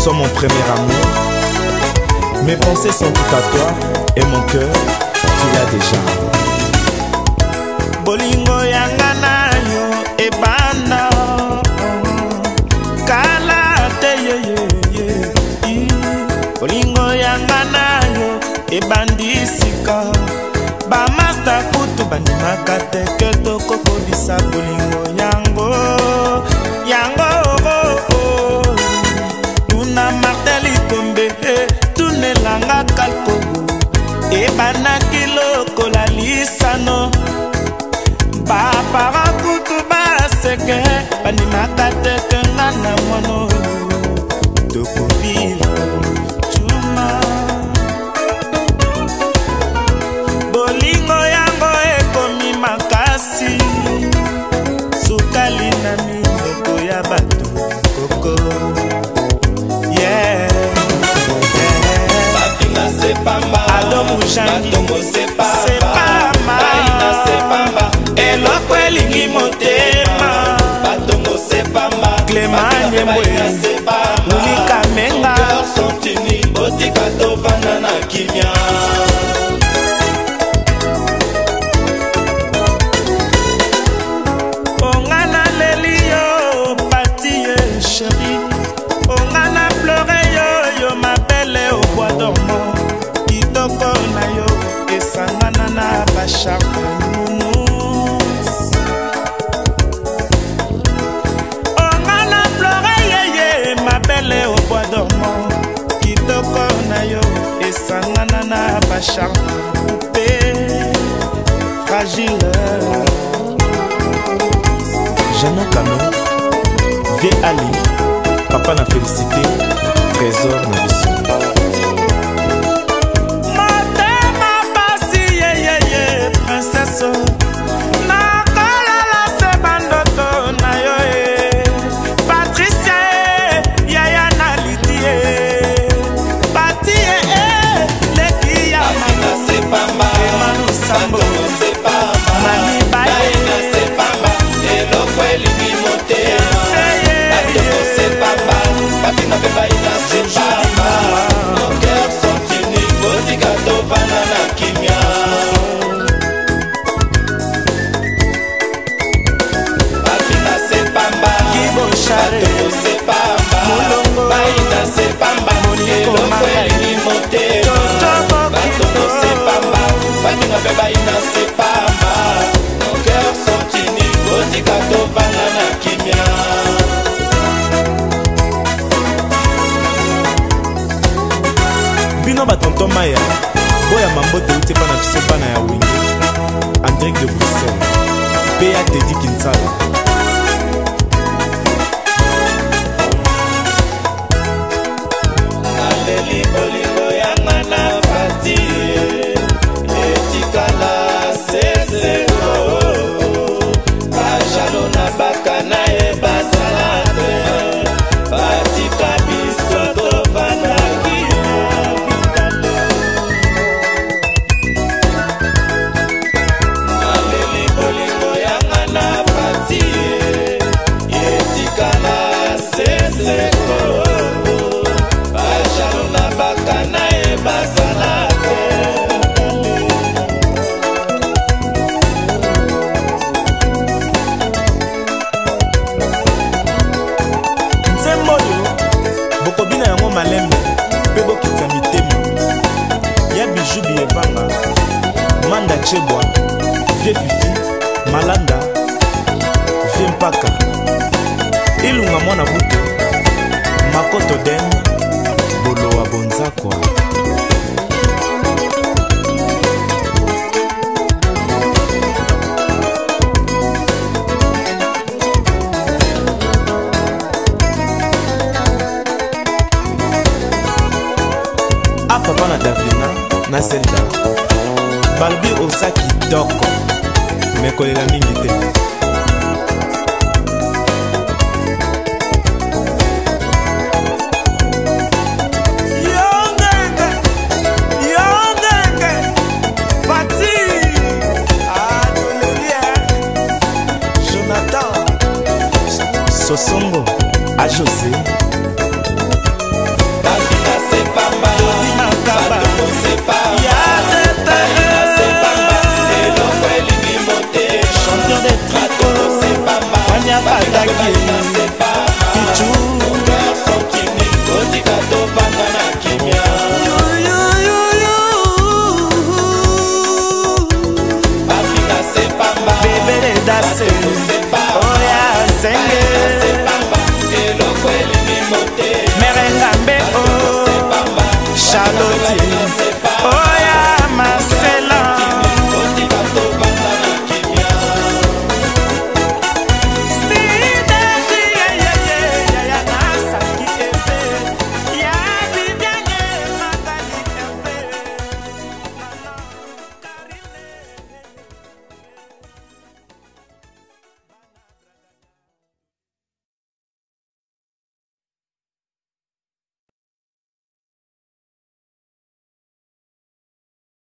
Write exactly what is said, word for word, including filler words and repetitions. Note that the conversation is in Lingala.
sois mon premier amour. Mes pensées sont tout à toi et mon cœur, tu l'as déjà. Bolingo yanga na yo ebanda kala te ye ye ye. Bolingo yanga na yo ebandisika ba master kutu bandimaka te ke tokokobisa bolingo yango yango oh, oh. Luna Martel Ikombe tunelanga kalko ebanaki lokola lisano bapara kutu baseke bandimaka te ke nga na mono tokobila chuma. Bolingo yango ekomi makasi sukali na minoko ya bato koko yeah, yeah. Adomu jangi sepama eloko elingi motema Clément Nyembwe Monika Menga botika tovanda na kimia. Ongana leli yo pati ye chéri, ongana pleure yo yo ma belle au bois dormant. Kitoko na yo esangana na bacharme nounous. Ongana pleure ye ye ma belle au bois dormant. Kitoko na yo esangana na bacharme poupée fragile. Jeannot Kano, Vieux Ali, Papa na félicité, Trésor na biso. Motema pasi ye ye ye princesse nakolala se bandoto na yo e Patricia e yaya na Lidi e Pati e leki ya mama sepamba Emanu Sambo Mami baye sepamba eloko elingi motema atoko sepamba papina pe baina sepamba nos cœurs sont unis botika tovanda na kimia. Papina sepamba Kibo Share atoko sepamba Mulongo baina sepamba eloko elingi motema atoko sepamba papina pe baina sepamba nos cœurs sont unis botika tovanda na kimia. Bino batonton Maya, boya mambote uti pa na biso bana ya wenge en direct de Bruxelles, P A Teddy Kinsala. Aleli bolingo yanga na pati etikala seseko bajalo na bakana e basalate batika biso tovanaki aleli bolingo yanga na pati etikala seseko bajalo na bakana e basalate. Nzemboyo, bokobina yango malembe, pe bokitsa mitema. Ya Bijou Bievanga, Manda Chebwa, Vie Fifi, Malanda, Vie Mpaka, Ilunga Mwana Buto, Makoto Den, Bolo wa Bonzakwa. Papa na Davina, na Zelda Balbi Osaki Doko mekolela mingi te. Yongenge Yongenge Pati Adolelia Jonathan Sosongo, a José